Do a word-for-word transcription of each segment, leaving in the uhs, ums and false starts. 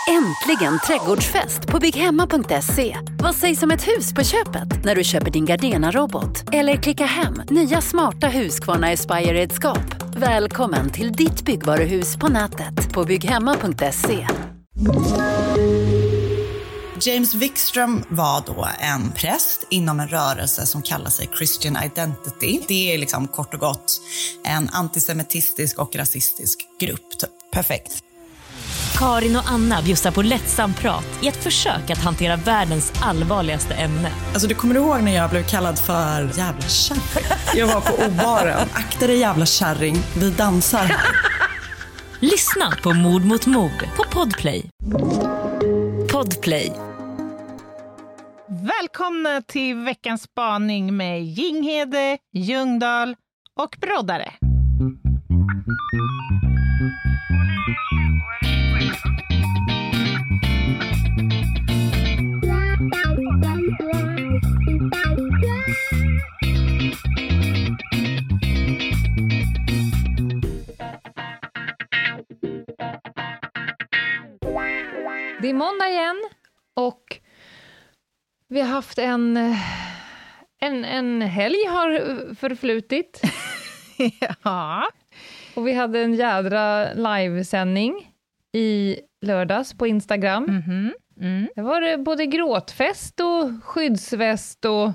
Äntligen trädgårdsfest på bygghemma punkt se. Vad sägs om ett hus på köpet när du köper din Gardena-robot? Eller klicka hem nya smarta Husqvarna Aspire-redskap. Välkommen till ditt byggvaruhus på nätet på bygghemma punkt se. James Wikström var då en präst inom en rörelse som kallar sig Christian Identity. Det är liksom kort och gott en antisemitistisk och rasistisk grupp. Perfekt. Karin och Anna bjussar på lättsam prat i ett försök att hantera världens allvarligaste ämne. Alltså du kommer ihåg när jag blev kallad för jävla kärring? Jag var på obaren. Akta dig jävla kärring, vi dansar. Lyssna på Mord mot mord på Podplay. Podplay. Välkomna till veckans spaning med Jinghede, Ljungdahl och Broddare. Det är måndag igen och vi har haft en, en, en helg har förflutit. Ja. Och vi hade en jädra livesändning i lördags på Instagram. Mm-hmm. Mm. Det var både gråtfest och skyddsväst och,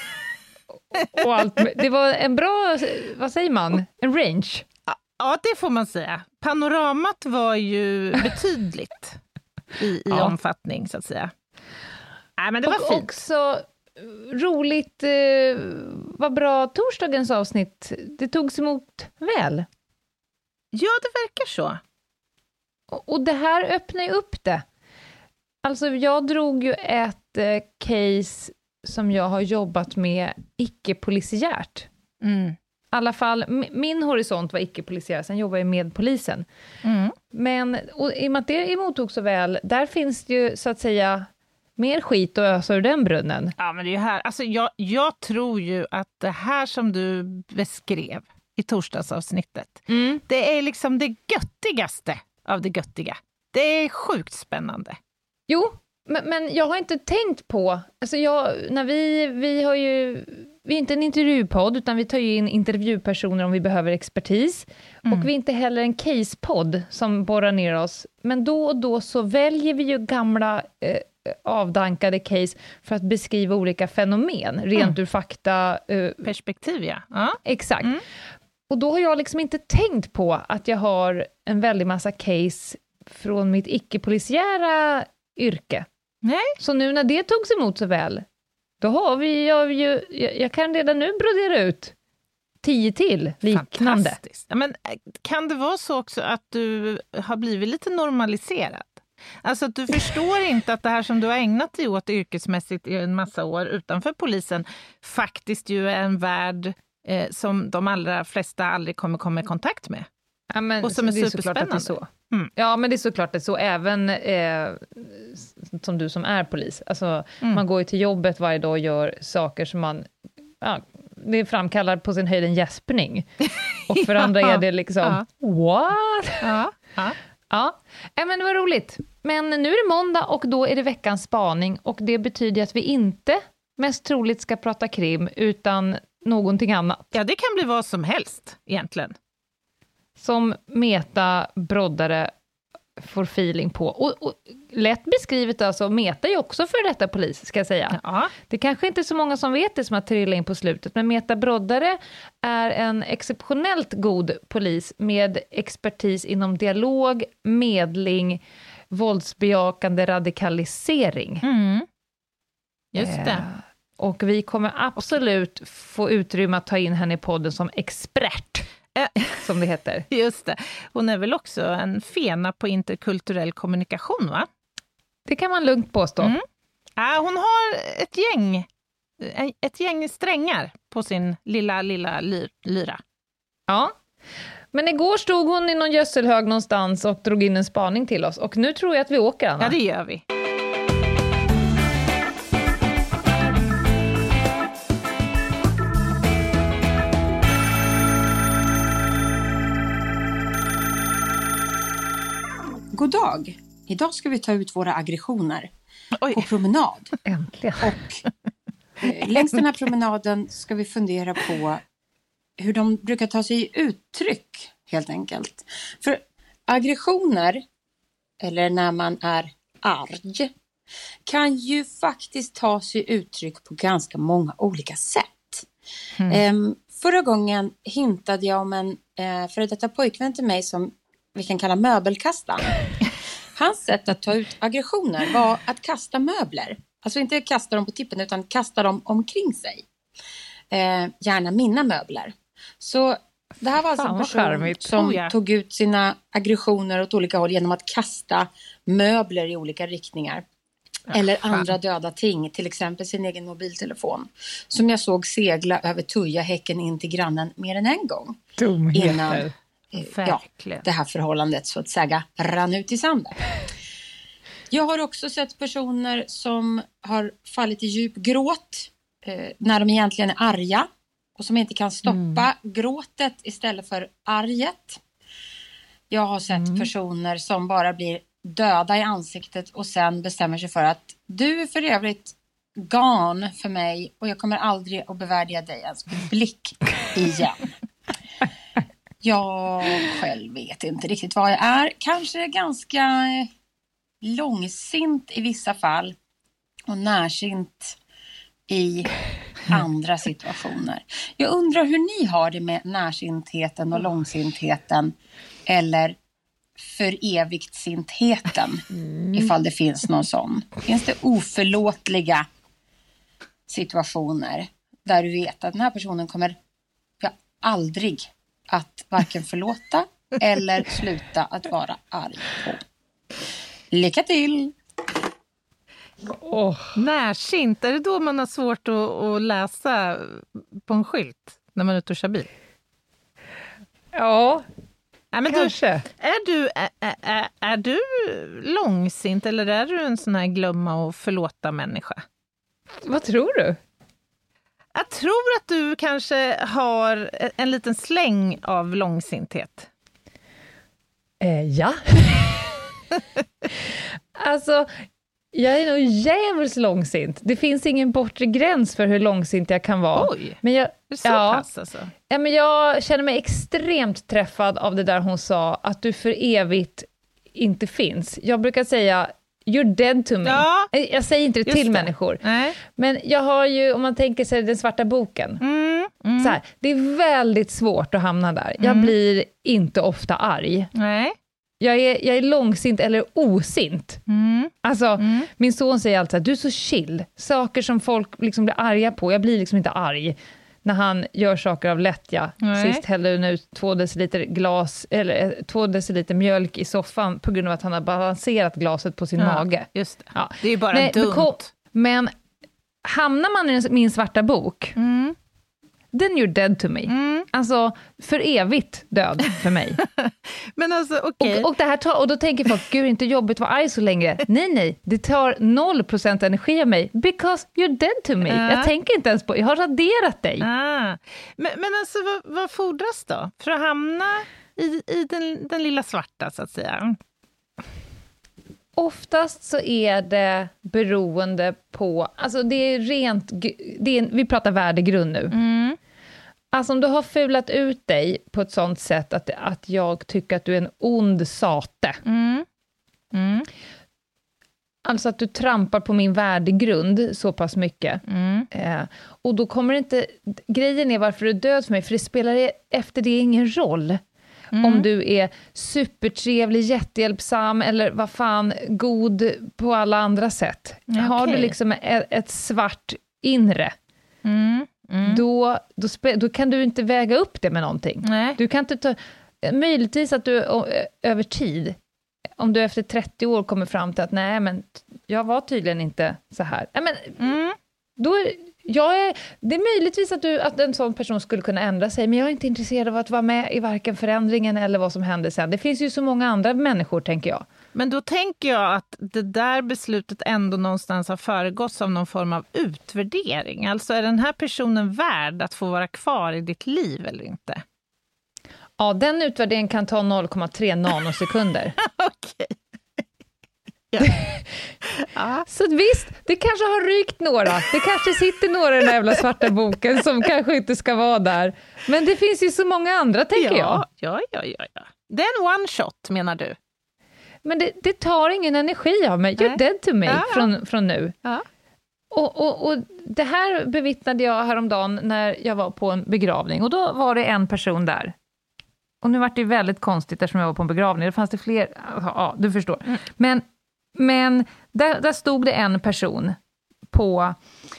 och allt. Det var en bra, vad säger man, en range. Ja, det får man säga. Panoramat var ju betydligt. I, i ja. omfattning så att säga. Nej, men det var och fint. Också roligt, eh, vad bra torsdagens avsnitt. Det togs emot väl. Ja, det verkar så. Och, och det här öppnar ju upp det. Alltså jag drog ju ett eh, case som jag har jobbat med icke-polisiärt. Mm. I alla fall, min horisont var icke-polisiär, sen jobbar jag med polisen. Mm. Men och i och med att det emottog så väl, där finns det ju så att säga mer skit att ösa ur den brunnen. Ja, men det är ju här, alltså jag, jag tror ju att det här som du beskrev i torsdagsavsnittet, mm. det är liksom det göttigaste av det göttiga. Det är sjukt spännande. Jo, men, men jag har inte tänkt på, alltså jag, när vi, vi har ju, vi är inte en intervjupodd utan vi tar ju in intervjupersoner om vi behöver expertis. Mm. Och vi är inte heller en casepodd som borrar ner oss. Men då och då så väljer vi ju gamla eh, avdankade case för att beskriva olika fenomen, rent mm. ur fakta. Eh, Perspektiv, ja. ja. Exakt. Mm. Och då har jag liksom inte tänkt på att jag har en väldig massa case från mitt icke-polisiära yrke. Nej. Så nu när det togs emot så väl, då har vi jag, ju, jag, jag kan redan nu brodera ut tio till liknande. Fantastiskt. Ja, men kan det vara så också att du har blivit lite normaliserad? Alltså att du förstår inte att det här som du har ägnat dig åt yrkesmässigt i en massa år utanför polisen faktiskt ju är en värld eh, som de allra flesta aldrig kommer komma i kontakt med. Ja, men, och som är det är superspännande. Att det är så. Mm. Ja, men det är såklart att det är så. Även eh, som du som är polis. Alltså, mm. man går ju till jobbet varje dag och gör saker som man... Ja, det framkallar på sin höjd en gäspning. Och för andra är det liksom... Ja. What? Ja. Ja. Ja. ja, men det var roligt. Men nu är det måndag och då är det veckans spaning. Och det betyder att vi inte mest troligt ska prata krim utan någonting annat. Ja, det kan bli vad som helst egentligen. Som Meta Broddare får feeling på. Och, och lätt beskrivet alltså, Meta är ju också för detta polis, ska jag säga. Ja. Det kanske inte är så många som vet det som har trillat in på slutet, men Meta Broddare är en exceptionellt god polis med expertis inom dialog, medling, våldsbejakande radikalisering. Mm. Just det. Eh, och vi kommer absolut få utrymme att ta in henne i podden som expert. Som det heter. Just det. Hon är väl också en fena på interkulturell kommunikation, va? Det kan man lugnt påstå. Mm. Ja, hon har ett gäng, ett gäng strängar på sin lilla, lilla ly- lyra. Ja. Men igår stod hon i någon gödselhög någonstans och drog in en spaning till oss. Och nu tror jag att vi åker, Anna. Ja, det gör vi. God dag! idag ska vi ta ut våra aggressioner Oj. på promenad. Äntligen. Och eh, längs den här promenaden ska vi fundera på hur de brukar ta sig uttryck, helt enkelt. För aggressioner, eller när man är arg, kan ju faktiskt ta sig uttryck på ganska många olika sätt. Mm. Eh, förra gången hintade jag om en eh, före detta pojkvän till mig som vi kan kalla möbelkastaren. Hans sätt att ta ut aggressioner var att kasta möbler. Alltså inte kasta dem på tippen utan kasta dem omkring sig. Eh, gärna mina möbler. Så det här var alltså en person som oh, ja. tog ut sina aggressioner åt olika håll genom att kasta möbler i olika riktningar. Ja, eller fan. andra döda ting, till exempel sin egen mobiltelefon. Som jag såg segla över Tujahäcken in till grannen mer än en gång. Dumheter. Innan eh, ja, det här förhållandet så att säga rann ut i sanden. Jag har också sett personer som har fallit i djup gråt eh, när de egentligen är arga. Och som inte kan stoppa mm. gråtet istället för arget. Jag har sett mm. personer som bara blir döda i ansiktet och sen bestämmer sig för att du är för övrigt gone för mig och jag kommer aldrig att bevärdiga dig ens blick igen. Jag själv vet inte riktigt vad jag är. Kanske ganska långsint i vissa fall och närsint i andra situationer. Jag undrar hur ni har det med närsintheten och långsintheten eller för evigt sintheten mm. ifall det finns någon sån. Finns det oförlåtliga situationer där du vet att den här personen kommer ja, aldrig att varken förlåta eller sluta att vara arg på. Lycka till! Oh. Närsint, är det då man har svårt att, att läsa på en skylt när man är ute och kör bil? Ja, ja men kanske. Du, är, du, är, är, är du långsint eller är du en sån här glömma och förlåta människa? Vad tror du? Jag tror att du kanske har en liten släng av långsinthet. Eh, ja. Alltså... Jag är nog jävligt långsint. Det finns ingen bortre gräns för hur långsint jag kan vara. Oj, men jag, det är så ja, pass alltså. Ja, men jag känner mig extremt träffad av det där hon sa. Att du för evigt inte finns. Jag brukar säga, you're dead to me. Ja, jag säger inte det till det. människor. Nej. Men jag har ju, om man tänker sig den svarta boken. Mm, mm. Så här, det är väldigt svårt att hamna där. Jag mm. blir inte ofta arg. Nej. Jag är, jag är långsint eller osint. Mm. Alltså, mm. min son säger alltid att du är så chill. Saker som folk liksom blir arga på. Jag blir liksom inte arg när han gör saker av lättja. Nej. Sist hällde hon ut två deciliter glas, eller två deciliter mjölk i soffan på grund av att han har balanserat glaset på sin ja, mage. Just det. Ja. Det är bara Nej, dumt. Men, men hamnar man i min svarta bok... Mm. Then you're dead to me. Mm. Alltså, för evigt död för mig. Men alltså, okej. Okay. Och, och, det här tar, och då tänker folk, gud, inte jobbigt att vara arg så länge. nej, nej. Det tar noll procent energi av mig. Because you're dead to me. Uh. Jag tänker inte ens på, jag har raderat dig. Uh. Men, men alltså, vad, vad fordras då? För att hamna i, i den, den lilla svarta, så att säga. Oftast så är det beroende på, alltså det är rent, det är, vi pratar värdegrund nu. Mm. Alltså om du har fulat ut dig på ett sånt sätt att, att jag tycker att du är en ond sate. Mm. Mm. Alltså att du trampar på min värdegrund så pass mycket. Mm. Eh, och då kommer det inte, grejen är varför du är död för mig, för det spelar efter det ingen roll. Mm. Om du är supertrevlig, jättehjälpsam eller vad fan, god på alla andra sätt. Okay. Har du liksom ett, ett svart inre, mm. Mm. Då, då, spe, då kan du inte väga upp det med någonting. Nej. Du kan inte ta, möjligtvis att du över tid, om du efter trettio år kommer fram till att nej, men jag var tydligen inte så här. Nej, men, mm. då är Jag är, det är möjligtvis att, du, att en sån person skulle kunna ändra sig, men jag är inte intresserad av att vara med i varken förändringen eller vad som händer sen. Det finns ju så många andra människor, tänker jag. Men då tänker jag att det där beslutet ändå någonstans har föregåtts av någon form av utvärdering. Alltså, är den här personen värd att få vara kvar i ditt liv eller inte? Ja, den utvärderingen kan ta noll komma tre nanosekunder. Okej. Ja. Så att visst, det kanske har rykt några. Det kanske sitter några i den jävla svarta boken som kanske inte ska vara där. Men det finns ju så många andra, tänker ja, jag. Ja, ja, ja, ja. Det är en one shot, menar du? Men det, det tar ingen energi av mig. You're Nej. dead to me ja, ja. Från, från nu. Ja. Och, och, och det här bevittnade jag häromdagen när jag var på en begravning. Och då var det en person där. Och nu var det väldigt konstigt eftersom jag var på en begravning. Det fanns det fler, ja, du förstår. Mm. Men, men där, där stod det en person på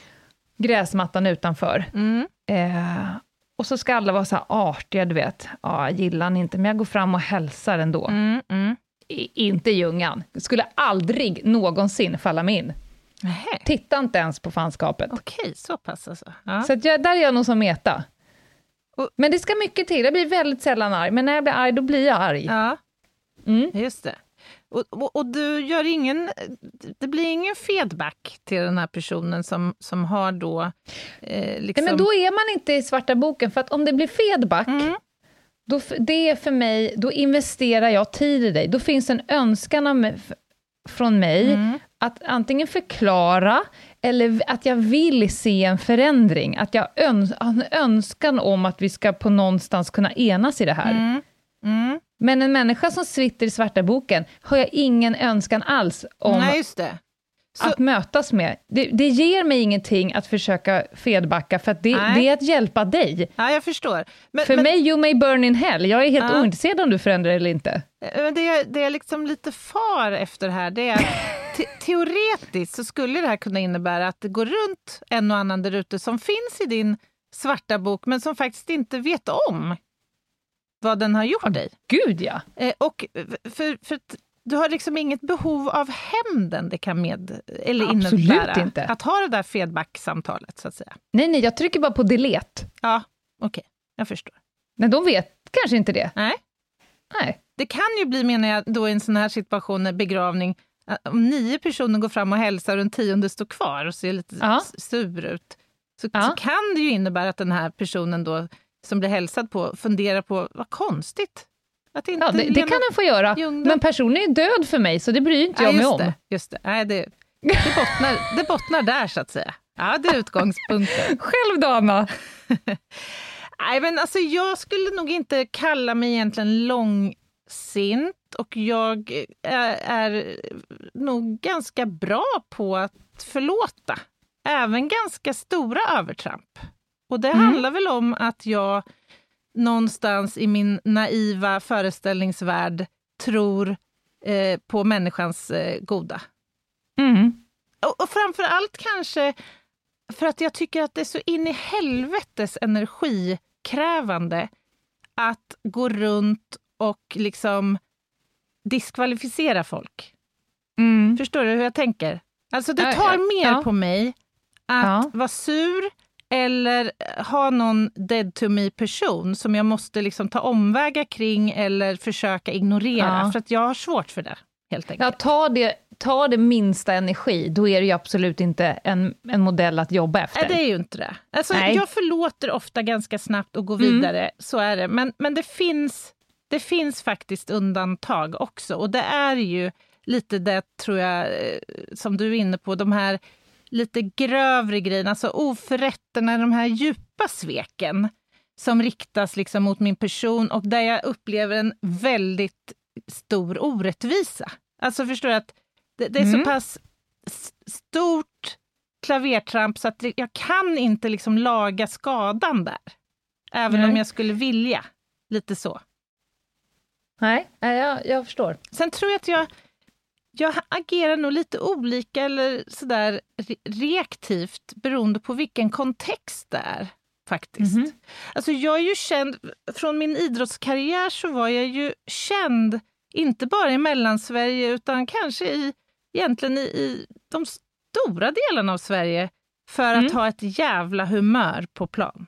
gräsmattan utanför. Mm. Eh, och så ska alla vara så här artiga, du vet. Ja, jag gillar han inte, men jag går fram och hälsar ändå. Mm, mm. I, inte Ljungan. Skulle aldrig någonsin falla mig in. Nähe. Titta inte ens på fanskapet. Okej, så pass alltså. Ja. Så att jag, där är jag nog som meta. Men det ska mycket till. Jag blir väldigt sällan arg. Men när jag blir arg, då blir jag arg. Ja, mm. just det. Och, och, och du gör ingen... Det blir ingen feedback till den här personen som, som har då... Eh, liksom... Nej, men då är man inte i svarta boken. För att om det blir feedback... Mm. Då, det är för mig... Då investerar jag tid i dig. Då finns en önskan av mig, från mig... Mm. Att antingen förklara eller att jag vill se en förändring. Att jag öns- har en önskan om att vi ska på någonstans kunna enas i det här. Mm. Mm. Men en människa som sitter i svarta boken har jag ingen önskan alls om Nej, just det. Så... att mötas med. Det, det ger mig ingenting att försöka feedbacka för att det, det är att hjälpa dig. Ja, jag förstår. Men, för men... mig, you may burn in hell. Jag är helt ja. ointresserad om du förändrar eller inte. Men det, det är liksom lite far efter det här. Det är te- teoretiskt så skulle det här kunna innebära att det går runt en och annan där ute som finns i din svarta bok men som faktiskt inte vet om vad den har gjort oh, dig. Gud, ja. Eh, och för, för du har liksom inget behov av hämnden det kan med eller Absolut innebära inte. Att ha det där feedback-samtalet så att säga. Nej, nej, jag trycker bara på delete. Ja, okej. Okay. Jag förstår. Men de vet kanske inte det. Nej. Nej. Det kan ju bli, menar jag, då i en sån här situation, en begravning, om nio personer går fram och hälsar och en tionde står kvar och ser lite ja. sur ut, så, ja. så kan det ju innebära att den här personen då som blir hälsad på funderar på, vad konstigt. Att inte ja, det, det kan den få göra. Ljungdom. Men personen är död för mig, så det bryr inte ja, jag mig om. Det, just det. Nej, det, det, bottnar, det bottnar där, så att säga. Ja, det är utgångspunkten. Själv då, Anna? Nej, men alltså jag skulle nog inte kalla mig egentligen långsint, och jag är, är nog ganska bra på att förlåta. Även ganska stora övertramp. Och det mm. handlar väl om att jag någonstans i min naiva föreställningsvärld tror eh, på människans eh, goda. Mm. Och, och framför allt kanske för att jag tycker att det är så in i helvetes energikrävande att gå runt och liksom diskvalificera folk. Mm. Förstår du hur jag tänker? Alltså det tar ja, mer ja. på mig att ja. vara sur eller ha någon dead to me person som jag måste liksom ta omvägar kring eller försöka ignorera. Ja. För att jag har svårt för det, helt enkelt. Ja, ta det, ta det minsta energi. Då är det ju absolut inte en, en modell att jobba efter. Nej, det är ju inte det. Alltså, jag förlåter ofta ganska snabbt och går vidare. Mm. Så är det. Men, men det finns, det finns faktiskt undantag också. Och det är ju lite det, tror jag, som du är inne på. De här lite grövre grejerna, alltså oförrätterna, de här djupa sveken som riktas liksom mot min person och där jag upplever en väldigt stor orättvisa. Alltså förstår du att det, det är mm. så pass stort klavertramp så att jag kan inte liksom laga skadan där. Även Nej. om jag skulle vilja. Lite så. Nej, jag, jag förstår. Sen tror jag att jag Jag agerar nog lite olika eller sådär reaktivt beroende på vilken kontext det är, faktiskt. Mm-hmm. Alltså jag är ju känd, från min idrottskarriär så var jag ju känd, inte bara i Mellansverige utan kanske i, egentligen i, i de stora delarna av Sverige för mm. att ha ett jävla humör på plan.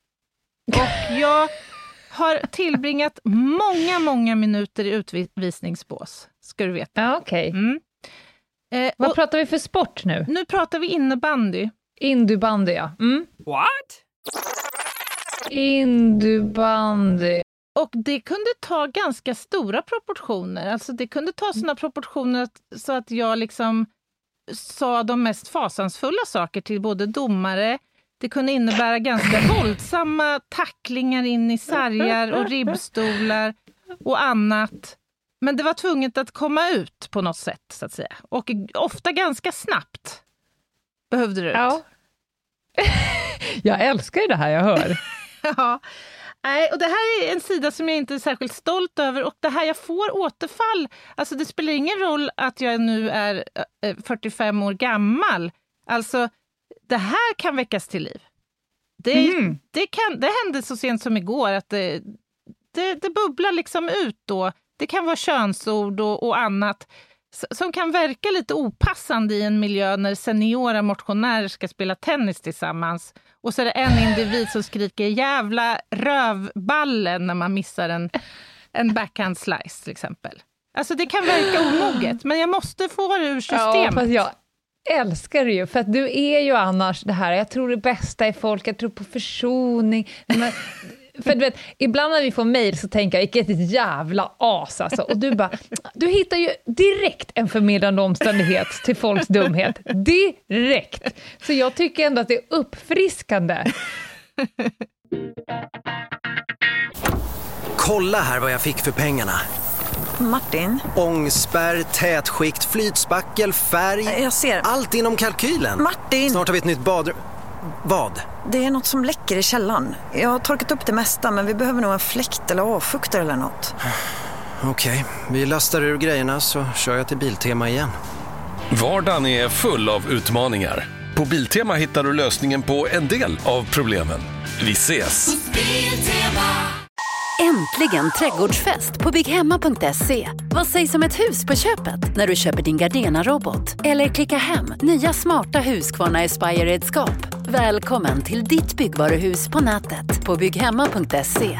Och jag har tillbringat många, många minuter i utvisningsbås. Ska du veta. Ja, okej. Okay. Mm. Eh, Vad pratar vi för sport nu? Nu pratar vi innebandy. Innebandy, ja. Mm. What? Innebandy. Och det kunde ta ganska stora proportioner. Alltså det kunde ta såna proportioner att, så att jag liksom sa de mest fasansfulla saker till både domare. Det kunde innebära ganska våldsamma tacklingar in i sargar och ribbstolar och annat. Men det var tvunget att komma ut på något sätt, så att säga. Och ofta ganska snabbt behövde det ut. Ja. Jag älskar det här jag hör. Ja. Nej, och det här är en sida som jag inte är särskilt stolt över. Och det här jag får återfall. Alltså det spelar ingen roll att jag nu är fyrtiofem år gammal. Alltså det här kan väckas till liv. Det, mm. det, kan, det hände så sent som igår att det, det, det bubblar liksom ut då. Det kan vara könsord och, och annat som kan verka lite opassande i en miljö när seniora motionärer ska spela tennis tillsammans. Och så är det en individ som skriker jävla rövballen när man missar en, en backhand slice till exempel. Alltså det kan verka omoget, men jag måste få det ur systemet. Ja, fast jag älskar det ju, för att du är ju annars det här, jag tror det bästa är folk, jag tror på försoning. Men, för du vet, ibland när vi får mejl så tänker jag, vilket jävla as alltså. Och du bara, du hittar ju direkt en förmildrande omständighet till folks dumhet. Direkt. Så jag tycker ändå att det är uppfriskande. Kolla här vad jag fick för pengarna. Martin? Ångspärr, tätskikt, flytspackel, färg. Jag ser. Allt inom kalkylen. Martin! Snart har vi ett nytt badrum. Vad? Det är något som läcker i källaren. Jag har torkat upp det mesta, men vi behöver nog en fläkt eller avfuktare eller något. Okej, vi lastar ur grejerna så kör jag till Biltema igen. Vardagen är full av utmaningar. På Biltema hittar du lösningen på en del av problemen. Vi ses! Äntligen trädgårdsfest på bygghemma punkt se. Vad sägs om ett hus på köpet när du köper din Gardena-robot? Eller klicka hem nya smarta Husqvarna Aspire-redskap. Välkommen till ditt byggvaruhus på nätet på bygghemma punkt se.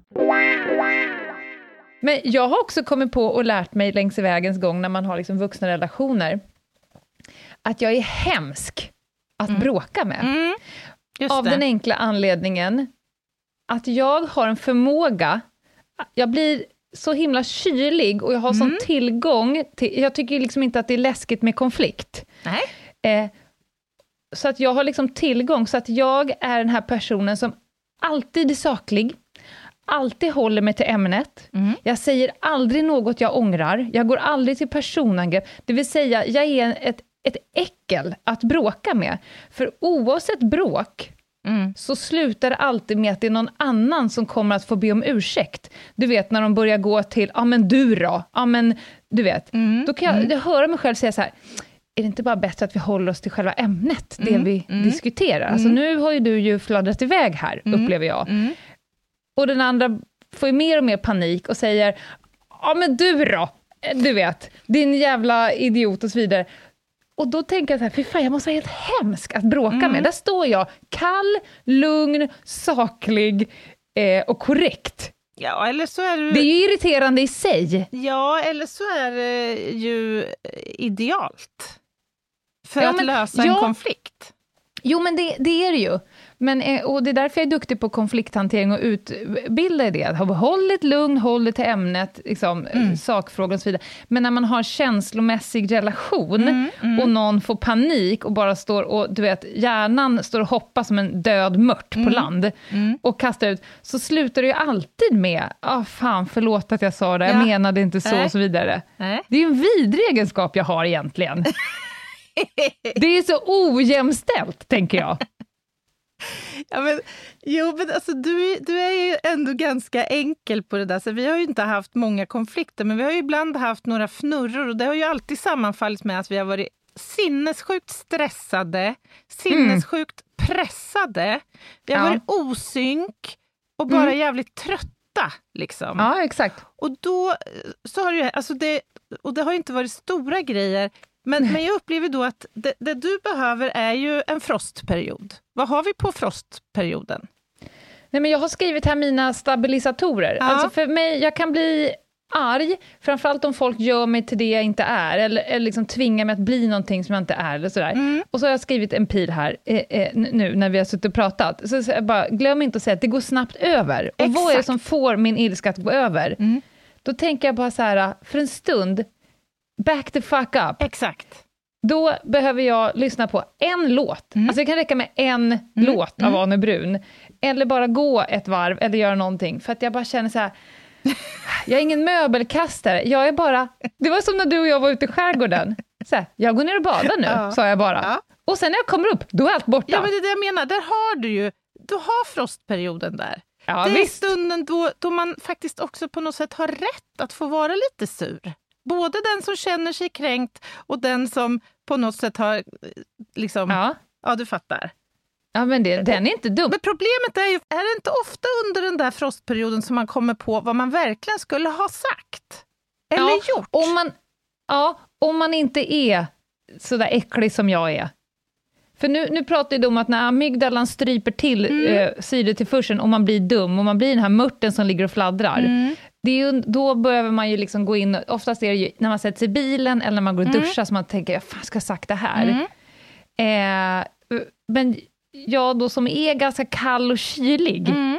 Men jag har också kommit på och lärt mig längs vägens gång när man har liksom vuxna relationer att jag är hemsk att mm. bråka med. Mm. Av den enkla anledningen att jag har en förmåga, jag blir så himla kylig och jag har mm. sån tillgång till, jag tycker liksom inte att det är läskigt med konflikt. Nej. Eh, så att jag har liksom tillgång, så att jag är den här personen som alltid är saklig, alltid håller mig till ämnet. Mm. Jag säger aldrig något jag ångrar, jag går aldrig till personangrepp. Det vill säga, jag är ett, ett äckel att bråka med. För oavsett bråk Mm. så slutar det alltid med att det är någon annan som kommer att få be om ursäkt. Du vet, när de börjar gå till, ja ah, men du då, ja ah, men du vet. Mm. Då kan jag, mm. jag höra mig själv säga så här, är det inte bara bättre att vi håller oss till själva ämnet, det mm. vi mm. diskuterar? Mm. Alltså nu har ju du ju fladdrat iväg här, mm. upplever jag. Mm. Och den andra får ju mer och mer panik och säger, ja ah, men du då, du vet, din jävla idiot och så vidare. Och då tänker jag så här, fy fan, jag måste vara helt hemsk att bråka mm. med. Där står jag, kall, lugn, saklig eh, och korrekt. Ja, eller så är du... Det är ju irriterande i sig. Ja, eller så är det ju idealt. För ja, att men, lösa ja, en konflikt. Jo, men det, det är det ju. Men, och det är därför jag är duktig på konflikthantering och utbilda i det. Håll ett lugn, håll det till ämnet, liksom, mm. sakfrågor och så vidare. Men när man har känslomässig relation mm, mm. och någon får panik och bara står och, du vet, hjärnan står och hoppar som en död mört mm. på land mm. och kastar ut, så slutar det ju alltid med, ah, fan, förlåt att jag sa det, jag ja. menade inte så äh. och så vidare. Äh. Det är ju en vidrig egenskap jag har egentligen. Det är så ojämställt, tänker jag. Ja, men, jo, men alltså, du, du är ju ändå ganska enkel på det där. Så vi har ju inte haft många konflikter, men vi har ju ibland haft några fnurror. Och det har ju alltid sammanfallit med att vi har varit sinnessjukt stressade, sinnessjukt mm. pressade. Vi har ja. varit osynk och bara mm. jävligt trötta. Liksom. Ja, exakt. Och då så har det, alltså det, och det har ju inte varit stora grejer. Men, men jag upplever då att det, det du behöver är ju en frostperiod. Vad har vi på frostperioden? Nej, men jag har skrivit här mina stabilisatorer. Ja. Alltså för mig, jag kan bli arg, framförallt om folk gör mig till det jag inte är, eller, eller liksom tvingar mig att bli någonting som jag inte är, eller sådär. Mm. Och så har jag skrivit en pil här eh, eh, nu när vi har suttit och pratat. Så, så jag bara, glöm inte att säga att det går snabbt över. Och Exakt. Vad är det som får min ilska att gå över? Mm. Då tänker jag bara så här, för en stund, back the fuck up. Exakt. Då behöver jag lyssna på en låt. Mm. Alltså det kan räcka med en mm. låt av mm. Arne Brun. Eller bara gå ett varv eller göra någonting. För att jag bara känner så här, jag är ingen möbelkastare. Jag är bara, det var som när du och jag var ute i skärgården. Så här, jag går ner och badar nu, ja. Sa jag bara. Ja. Och sen när jag kommer upp, då är allt borta. Ja, men det är det jag menar. Där har du ju, du har frostperioden där. Ja, det är visst. Stunden då, då man faktiskt också på något sätt har rätt att få vara lite sur. Både den som känner sig kränkt och den som på något sätt har liksom, ja, ja du fattar. Ja, men det, den är inte dum. Men problemet är ju, är det inte ofta under den där frostperioden som man kommer på vad man verkligen skulle ha sagt? Eller ja, gjort? Om man, ja, om man inte är så där äcklig som jag är. För nu, nu pratar du om att när amygdalan stryper till mm. eh, syretillförseln och man blir dum och man blir den här mörten som ligger och fladdrar. Mm. Det är ju, då behöver man ju liksom gå in, oftast är det ju när man sätter sig i bilen eller när man går och duschar mm. som man tänker, jag fan ska jag sagt det här. Mm. Eh, men jag då som är ganska kall och kylig mm.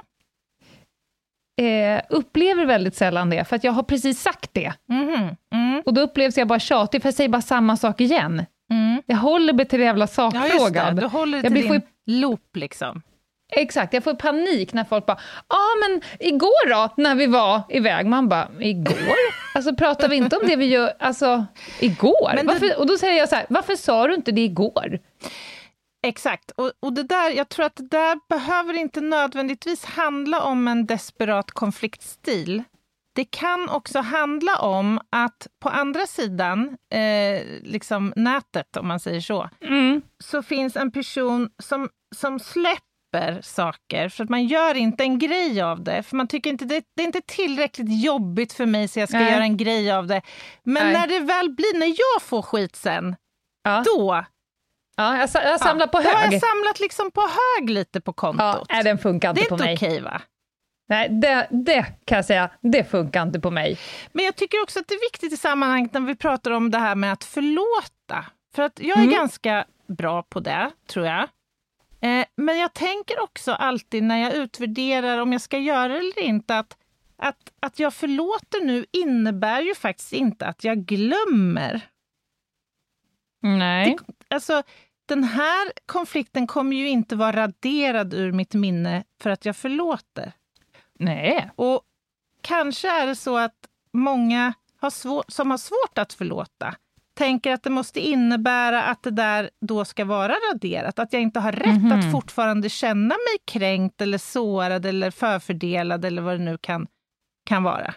eh, upplever väldigt sällan det, för att jag har precis sagt det. Mm. Mm. Och då upplevs jag bara tjatig, för jag säger bara samma sak igen. Mm. Jag håller mig till den jävla sakfrågan. Ja, just det. Du håller till din får... loop liksom. Exakt, jag får panik när folk bara, ja ah, men igår då, när vi var iväg, man bara, igår? Alltså pratar vi inte om det vi gör, alltså igår? Men varför, det... Och då säger jag så här, varför sa du inte det igår? Exakt, och, och det där, jag tror att det där behöver inte nödvändigtvis handla om en desperat konfliktstil. Det kan också handla om att på andra sidan, eh, liksom nätet om man säger så, mm. så finns en person som, som släpper saker, för att man gör inte en grej av det, för man tycker inte det, det är inte tillräckligt jobbigt för mig så jag ska Nej. göra en grej av det. Men Nej. när det väl blir, när jag får skit sen, ja. då ja, jag, jag samlar ja, på hög. Då har jag samlat liksom på hög lite på kontot. Ja, den funkar inte på mig. Det är inte okej, va? Nej, det, det kan jag säga, det funkar inte på mig. Men jag tycker också att det är viktigt i sammanhanget när vi pratar om det här med att förlåta. För att jag är mm. ganska bra på det, tror jag. Eh, men jag tänker också alltid när jag utvärderar om jag ska göra det eller inte, att, att, att jag förlåter nu innebär ju faktiskt inte att jag glömmer. Nej. Det, alltså, den här konflikten kommer ju inte vara raderad ur mitt minne för att jag förlåter. Nej. Och kanske är det så att många har svår, som har svårt att förlåta tänker att det måste innebära att det där då ska vara raderat. Att jag inte har rätt mm-hmm. att fortfarande känna mig kränkt eller sårad eller förfördelad eller vad det nu kan, kan vara.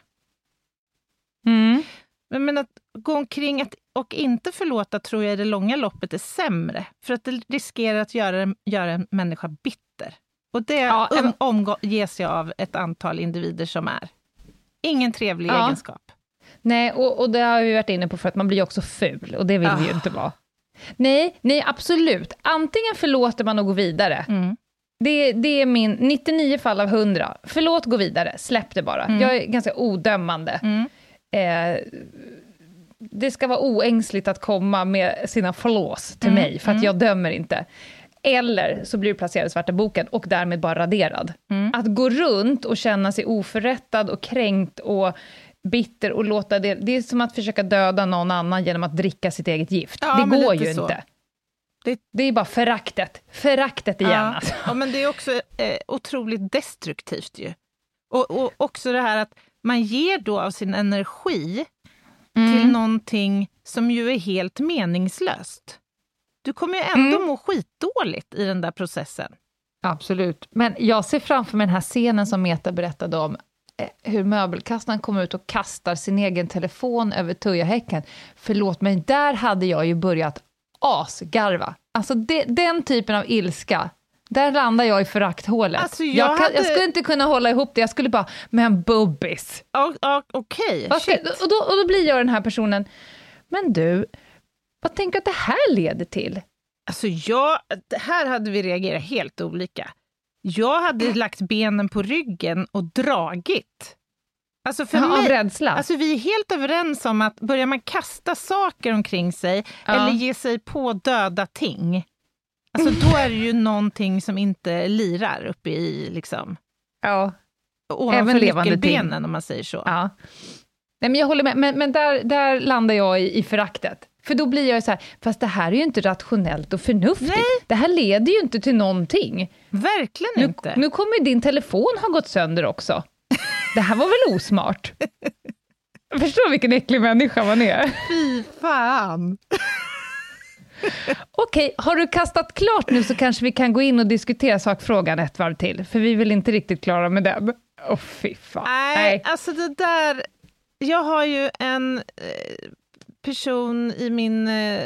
Mm. Men att gå omkring att, och inte förlåta tror jag i det långa loppet är sämre. För att det riskerar att göra, göra en människa bitter. Och det ja, um, omges jag av ett antal individer som är. Ingen trevlig ja. egenskap. Nej, och, och det har vi varit inne på för att man blir också ful. Och det vill oh. vi ju inte vara. Nej, nej, absolut. Antingen förlåter man och går vidare. Mm. Det, det är min nittionio fall av hundra. Förlåt, gå vidare. Släpp det bara. Mm. Jag är ganska odömande. Mm. Eh, det ska vara oängsligt att komma med sina flås till mm. mig. För att mm. jag dömer inte. Eller så blir du placerad i svarta boken och därmed bara raderad. Mm. Att gå runt och känna sig oförrättad och kränkt och bitter och låta det... Det är som att försöka döda någon annan genom att dricka sitt eget gift. Ja, det går ju så. inte. Det... det är bara föraktet. Föraktet igen. Ja, alltså. ja men det är också eh, otroligt destruktivt ju. Och, och också det här att man ger då av sin energi mm. till någonting som ju är helt meningslöst. Du kommer ju ändå mm. må skitdåligt i den där processen. Absolut. Men jag ser framför mig den här scenen som Meta berättade om. Hur möbelkastaren kommer ut och kastar sin egen telefon över tujahäcken. Förlåt mig, där hade jag ju börjat asgarva. Alltså det, den typen av ilska. Där landar jag i förakthålet. Alltså jag, jag, kan, hade... jag skulle inte kunna hålla ihop det. Jag skulle bara, men bubbis. Oh, oh, Okej, okay. och, då, och då blir jag den här personen. Men du, vad tänker du att det här leder till? Alltså jag, här hade vi reagerat helt olika. Jag hade lagt benen på ryggen och dragit. Alltså för ja, mig, av rädsla? Alltså vi är helt överens om att börjar man kasta saker omkring sig ja. eller ge sig på döda ting, alltså då är det ju någonting som inte lirar uppe i liksom... Ja. Ovanför nyckelbenen om man säger så. Ja. Nej, men jag håller med, men, men där, där landar jag i, i föraktet. För då blir jag så här, fast det här är ju inte rationellt och förnuftigt. Nej. Det här leder ju inte till någonting. Verkligen nu, inte. Nu kommer ju din telefon ha gått sönder också. Det här var väl osmart? Jag förstår vilken äcklig människa man är. Fy fan. Okej, har du kastat klart nu så kanske vi kan gå in och diskutera sakfrågan ett varv till. För vi vill inte riktigt klara med den. Åh, oh, fy fan. Nej, Nej, alltså det där... Jag har ju en eh, person i min eh,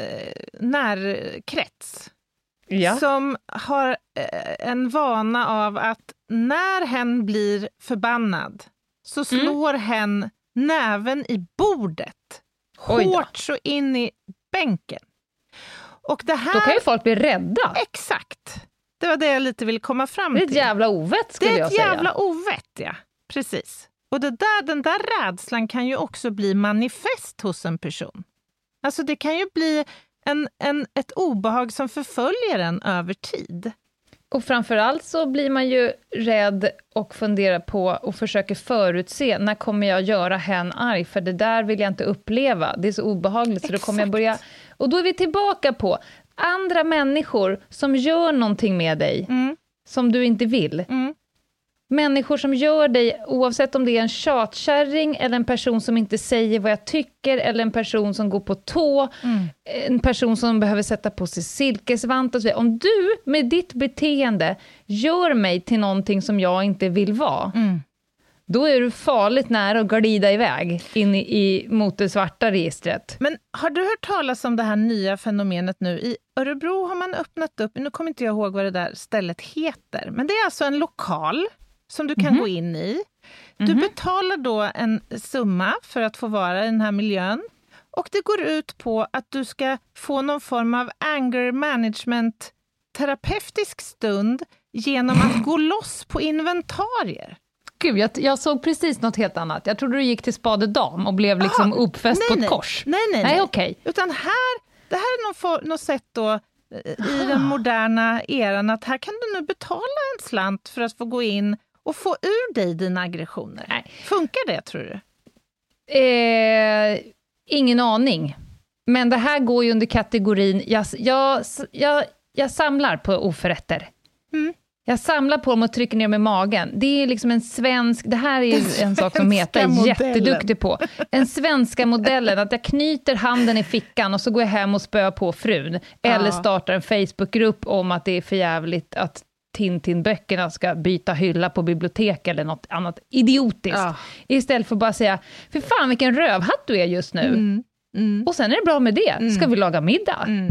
närkrets ja. som har eh, en vana av att när hen blir förbannad så slår mm. hen näven i bordet. Hårt så in i bänken. Och det här... Då kan ju folk bli rädda. Exakt. Det var det jag lite ville komma fram till. Det är ett jävla ovett skulle jag säga. Det är ett jävla ovett, ja. Precis. Och det där, den där rädslan kan ju också bli manifest hos en person. Alltså det kan ju bli en, en, ett obehag som förföljer en över tid. Och framförallt så blir man ju rädd och funderar på och försöker förutse när kommer jag göra hen arg, för det där vill jag inte uppleva. Det är så obehagligt. Exakt. Så då kommer jag börja... Och då är vi tillbaka på andra människor som gör någonting med dig mm. som du inte vill. Mm. Människor som gör dig, oavsett om det är en tjatkärring eller en person som inte säger vad jag tycker, eller en person som går på tå, mm. en person som behöver sätta på sig silkesvant och så vidare. Om du med ditt beteende gör mig till någonting som jag inte vill vara, mm. då är du farligt nära att glida iväg in i, i mot det svarta registret. Men har du hört talas om det här nya fenomenet nu? I Örebro har man öppnat upp, nu kommer inte jag ihåg vad det där stället heter, men det är alltså en lokal som du kan mm-hmm. gå in i. Du mm-hmm. betalar då en summa för att få vara i den här miljön. Och det går ut på att du ska få någon form av anger management terapeutisk stund genom att gå loss på inventarier. Gud, jag, jag såg precis något helt annat. Jag trodde du gick till spadedam och blev liksom Aha, uppfäst nej, på ett nej. kors. Nej, nej, nej. nej okej. Utan här, det här är något, for, något sätt då i den moderna eran att här kan du nu betala en slant för att få gå in och få ur dig dina aggressioner. Nej. Funkar det, tror du? Eh, ingen aning. Men det här går ju under kategorin jag, jag, jag, jag samlar på oförrätter. Mm. Jag samlar på dem och trycker ner med magen. Det är liksom en svensk... Det här är en sak som Meta är jätteduktig på. En svenska modellen. Att jag knyter handen i fickan och så går jag hem och spöar på frun. Eller startar en Facebookgrupp om att det är för jävligt att Tintin-böckerna ska byta hylla på bibliotek eller något annat idiotiskt. Ja. Istället för att bara säga, för fan vilken rövhatt du är just nu. Mm. Mm. Och sen är det bra med det. Mm. Ska vi laga middag? Mm.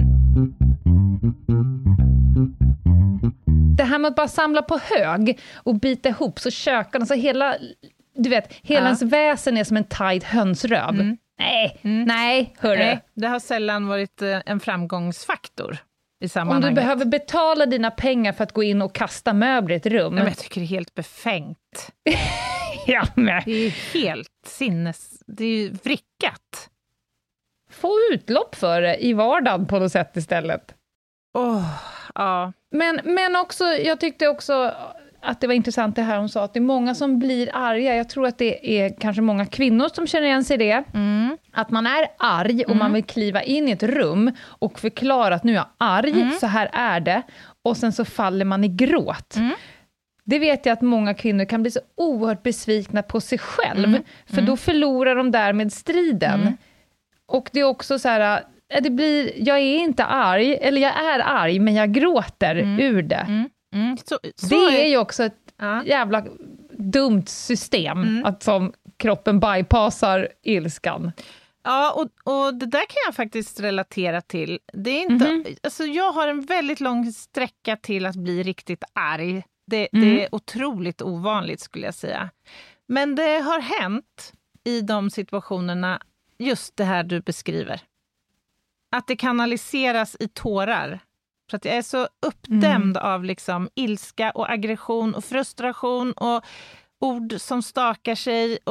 Det här med att bara samla på hög och bita ihop så kökarna, så hela, du vet, hela ja. ens väsen är som en tajt hönsröv. Mm. Nej, mm. nej, hörru. Nej, det har sällan varit en framgångsfaktor. Om du behöver betala dina pengar för att gå in och kasta möbler i ett rum. Men jag tycker det är helt befängt. ja, men. Det är ju helt sinnes... Det är ju vrickat. Få utlopp för det i vardagen på något sätt istället. Oh, ja. Men, men också, jag tyckte också att det var intressant det här hon sa. Att det är många som blir arga. Jag tror att det är kanske många kvinnor som känner igen sig i det. Mm. Att man är arg och mm. man vill kliva in i ett rum och förklara att nu är jag arg, mm. så här är det. Och sen så faller man i gråt. Mm. Det vet jag att många kvinnor kan bli så oerhört besvikna på sig själv. Mm. För mm. då förlorar de därmed striden. Mm. Och det är också så här... Det blir, jag är inte arg, eller jag är arg, men jag gråter mm. ur det. Mm. Mm. Så, så det är, är ju också ett ja. jävla dumt system, mm. att som kroppen bypassar ilskan. Ja, och, och det där kan jag faktiskt relatera till. Det är inte, mm-hmm. alltså jag har en väldigt lång sträcka till att bli riktigt arg. Det, mm. det är otroligt ovanligt skulle jag säga. Men det har hänt i de situationerna, just det här du beskriver. Att det kanaliseras i tårar. För att jag är så uppdämd mm. av liksom ilska och aggression och frustration och ord som stakar sig. Och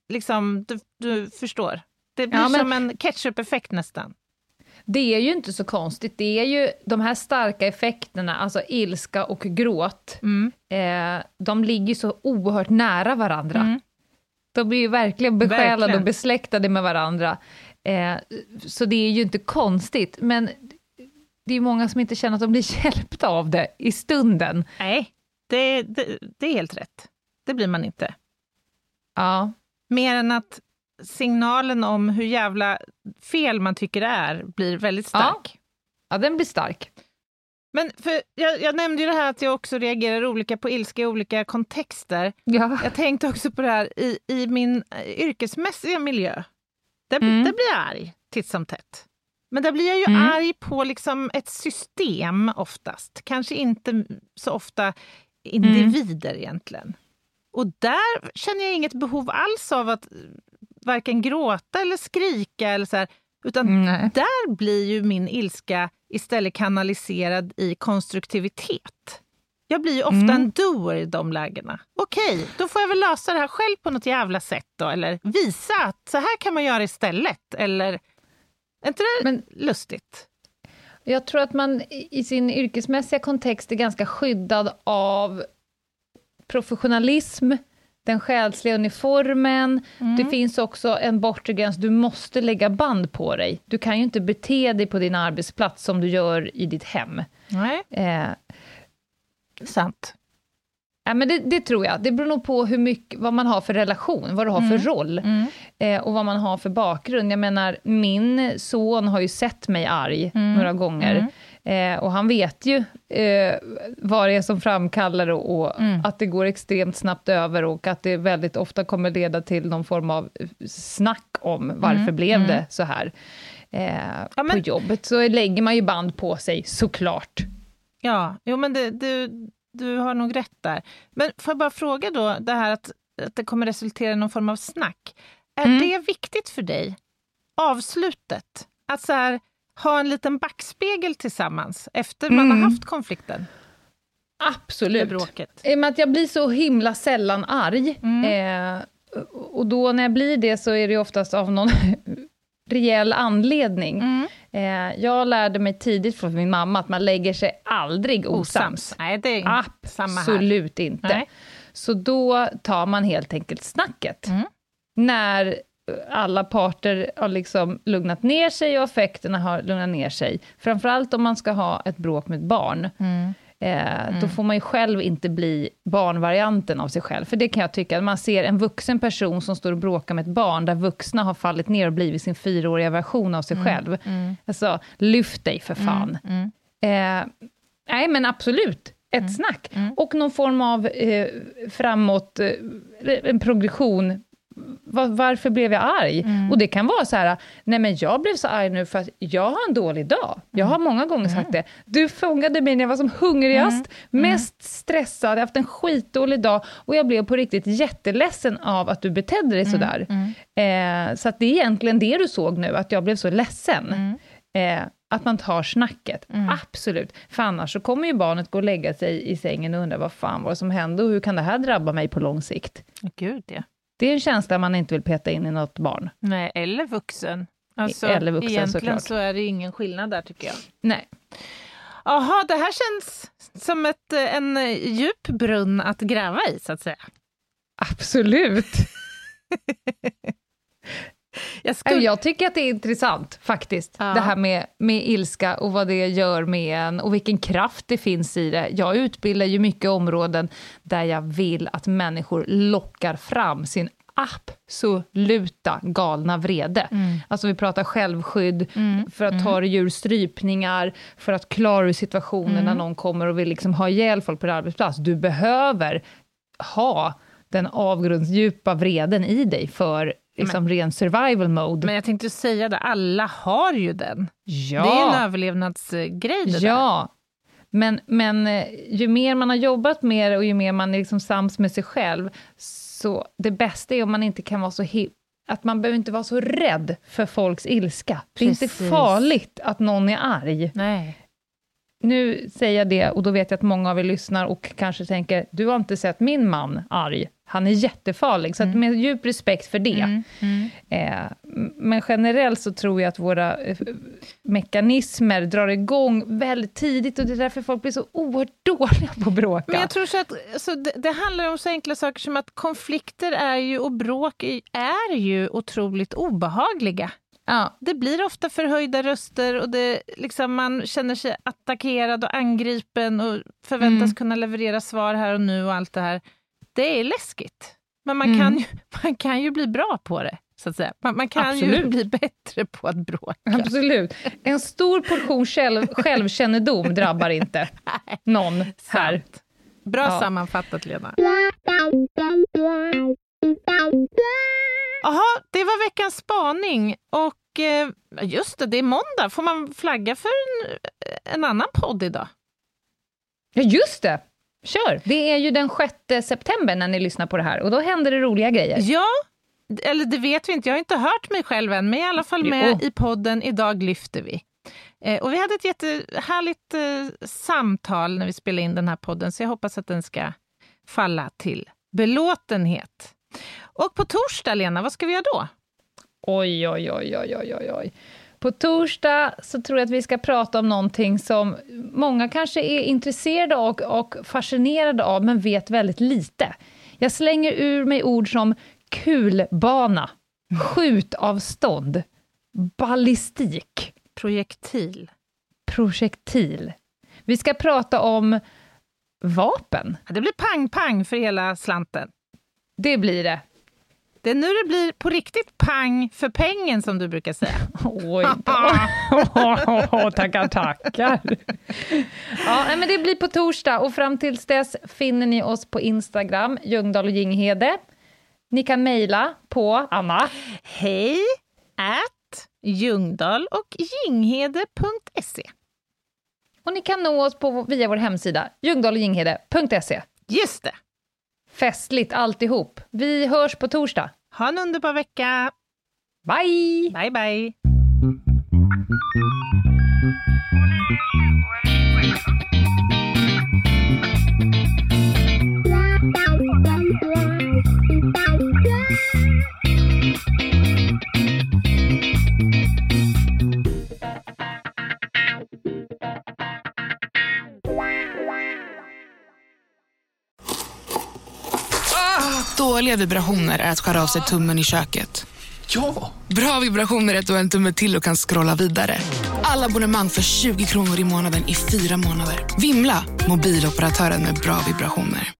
liksom, du, du förstår. Det blir ja, men... som en ketchup-effekt nästan. Det är ju inte så konstigt. Det är ju de här starka effekterna, alltså ilska och gråt, mm. eh, de ligger så oerhört nära varandra. Mm. De blir ju verkligen besjälade verkligen. och besläktade med varandra. Eh, så det är ju inte konstigt. Men det är många som inte känner att de blir hjälpta av det i stunden. Nej, det, det, det är helt rätt. Det blir man inte. Ja. Mer än att signalen om hur jävla fel man tycker det är blir väldigt stark. Ja, ja den blir stark. Men för jag, jag nämnde ju det här att jag också reagerar olika på ilska i olika kontexter. Ja. Jag tänkte också på det här i, i min yrkesmässiga miljö. Där, mm. där blir jag arg titt som tätt. Men där blir jag ju mm. arg på liksom ett system oftast. Kanske inte så ofta individer mm. egentligen. Och där känner jag inget behov alls av att varken gråta eller skrika eller så här, utan Nej. där blir ju min ilska istället kanaliserad i konstruktivitet. Jag blir ju ofta mm. en doer i de lägena. Okej, då får jag väl lösa det här själv på något jävla sätt då, eller visa att så här kan man göra istället, eller är inte det Men, lustigt? Jag tror att man i sin yrkesmässiga kontext är ganska skyddad av professionalism, den själsliga uniformen. Mm. Det finns också en bortre gräns. Du måste lägga band på dig. Du kan ju inte bete dig på din arbetsplats som du gör i ditt hem. Nej. Eh, Sant. Ja, men det, det tror jag. Det beror nog på hur mycket, vad man har för relation, vad du har mm. för roll mm. eh, och vad man har för bakgrund. Jag menar, min son har ju sett mig arg mm. några gånger. Mm. Eh, och han vet ju eh, vad det är som framkallar och, och mm. att det går extremt snabbt över och att det väldigt ofta kommer leda till någon form av snack om varför mm. blev det mm. så här. Eh, ja, men... På jobbet så lägger man ju band på sig, såklart. Ja, jo, men det, du, du har nog rätt där. Men får jag bara fråga då, det här att, att det kommer resultera i någon form av snack. Är mm. det viktigt för dig? Avslutet? Att så här, ha en liten backspegel tillsammans efter man mm. har haft konflikten? Absolut. I och med att jag blir så himla sällan arg. Mm. Eh, och då när jag blir det så är det oftast av någon rejäl anledning. Mm. Eh, jag lärde mig tidigt från min mamma att man lägger sig aldrig osams. osams. Nej, det är absolut inte. Nej. Så då tar man helt enkelt snacket. Mm. När alla parter har liksom lugnat ner sig och affekterna har lugnat ner sig. Framförallt om man ska ha ett bråk med ett barn. Mm. Eh, mm. Då får man ju själv inte bli barnvarianten av sig själv. För det kan jag tycka, att man ser en vuxen person som står och bråkar med ett barn där vuxna har fallit ner och blivit sin fyraåriga version av sig mm. själv. Mm. Alltså, lyft dig för fan. Mm. Mm. Eh, nej, men absolut. Ett mm. snack. Mm. Och någon form av eh, framåt, eh, en progression. Var, varför blev jag arg? Mm. Och det kan vara så här, nej men jag blev så arg nu för att jag har en dålig dag. Jag har många gånger sagt det. Du fångade mig när jag var som hungrigast, mm. mest stressad, jag har haft en skitdålig dag och jag blev på riktigt jätteledsen av att du betedde dig mm. sådär. Mm. Eh, så att det är egentligen det du såg nu, att jag blev så ledsen. Mm. Eh, att man tar snacket. Mm. Absolut. För annars så kommer ju barnet gå och lägga sig i sängen och undra vad fan var det som hände och hur kan det här drabba mig på lång sikt? Gud, ja. Det är en känsla man inte vill peta in i något barn. Nej, eller vuxen. Alltså, eller vuxen egentligen såklart. Så är det ingen skillnad där tycker jag. Nej. Jaha, det här känns som ett, en djup brunn att gräva i så att säga. Absolut. jag, skulle... jag tycker att det är intressant faktiskt. Ja. Det här med, med ilska och vad det gör med en och vilken kraft det finns i det. Jag utbildar ju mycket områden där jag vill att människor lockar fram sin absoluta galna vrede. Mm. Alltså vi pratar självskydd mm. för att ta dig ur strypningar, för att klara ur situationer mm. när någon kommer och vill liksom ha ihjäl folk på din arbetsplats. Du behöver ha den avgrundsdjupa vreden i dig för liksom men, ren survival mode. Men jag tänkte säga det, alla har ju den. Ja. Det är en överlevnadsgrej det ja. där. Men, men ju mer man har jobbat med det och ju mer man är liksom sams med sig själv, så det bästa är om man inte kan vara så hi- att man behöver inte vara så rädd för folks ilska. Precis. Det är inte farligt att någon är arg. Nej. nu säger jag det och då vet jag att många av er lyssnar och kanske tänker, du har inte sett min man arg. Han är jättefarlig, så att med djup respekt för det. Mm. Mm. Eh, men generellt så tror jag att våra eh, mekanismer drar igång väldigt tidigt och det är därför folk blir så oerhört dåliga på att bråka. Men jag tror så att alltså, det, det handlar om så enkla saker som att konflikter är ju och bråk är ju otroligt obehagliga. Ja, det blir ofta förhöjda röster och det, liksom, man känner sig attackerad och angripen och förväntas mm. kunna leverera svar här och nu och allt det här. Det är läskigt. Men man, mm. kan, ju, man kan ju bli bra på det, så att säga. Man, man kan Absolut. ju bli bättre på att bråka. Absolut. En stor portion själv, självkännedom drabbar inte någon här. Sant. Bra ja. sammanfattat, Lena. Jaha, det var veckans spaning. Och eh, just det, det är måndag. Får man flagga för en, en annan podd idag? Ja, just det. Kör. Det är ju den sjätte september när ni lyssnar på det här. Och då händer det roliga grejer. Ja, eller det vet vi inte. Jag har inte hört mig själv än. Men i alla fall med jo. i podden Idag lyfter vi. Eh, och vi hade ett jättehärligt eh, samtal när vi spelade in den här podden. Så jag hoppas att den ska falla till belåtenhet. Och på torsdag, Lena, vad ska vi göra då? Oj, oj, oj, oj, oj, oj. På torsdag så tror jag att vi ska prata om någonting som många kanske är intresserade och, och fascinerade av men vet väldigt lite. Jag slänger ur mig ord som kulbana, skjutavstånd, ballistik. Projektil. Projektil. Vi ska prata om vapen. Det blir pang-pang för hela slanten. Det blir det. Det är nu det blir på riktigt pang för pengen, som du brukar säga. Oj då. Tackar, tackar. Ja, men det blir på torsdag och fram tills dess finner ni oss på Instagram, Ljungdahl och Ginghede. Ni kan mejla på Anna. Hej at ljungdahl och ginghede punkt se. Och ni kan nå oss på, via vår hemsida, ljungdahl och ginghede punkt se. Just det. Festligt alltihop. Vi hörs på torsdag. Ha en underbar vecka. Bye! Bye, bye. Dåliga vibrationer är att skära av sig tummen i köket. Ja! Bra vibrationer är att du har en tumme till och kan scrolla vidare. Alla abonnemang för tjugo kronor i månaden i fyra månader. Vimla, mobiloperatören med bra vibrationer.